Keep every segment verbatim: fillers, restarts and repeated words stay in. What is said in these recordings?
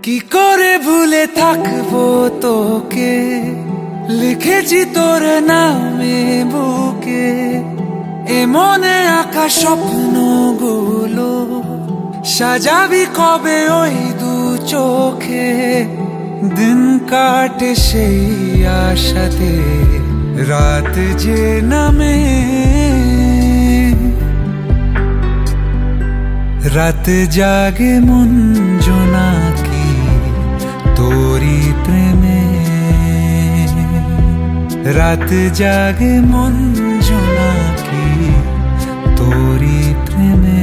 কি করে ভুলে থাকবো তোকে, লিখেছি তোর নামে বুকে, এ মনে আঁকা স্বপ্নগুলো সাজাবি কবে ওই দু চোখে। দিন কাটে সেই আশাতে, রাত যে নামে, রাত জাগে মন জোনাকি তোরি প্রেমে, রাত জাগে মন জোনাকি তোরি প্রেমে।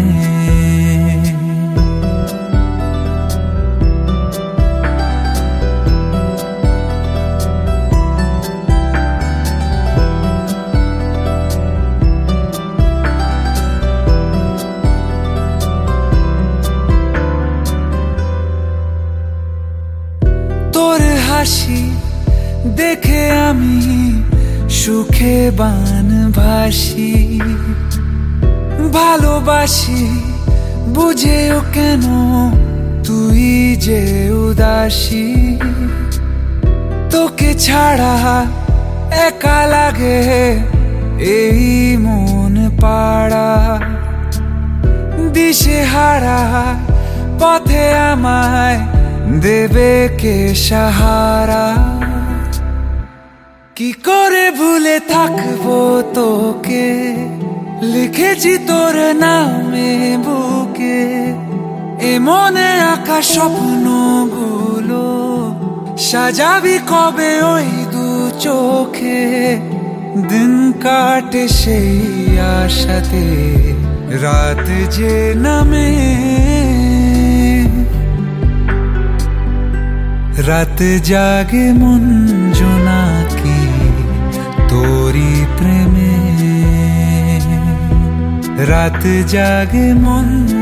তোর হাসি দেখে আমি সুখে বান ভাসি, ভালোবাসি বুঝেও কেন তুই যে উদাসী। তোকে ছাড়া একা লাগে এই মন পাড়া, দিশে হারা পথে আমায় দেবে কে সাহারা। কি করে ভুলে থাকবো তোকে, লিখেছি তোর নামে বুকে, এ মনে আঁকা স্বপ্নগুলো সাজাবি কবে ওই দু চোখে। দিন কাটে সেই আশাতে, রাত যে নামে, রাত জাগে মন জোনাকি তোরি প্রেমে, রাত জাগে মন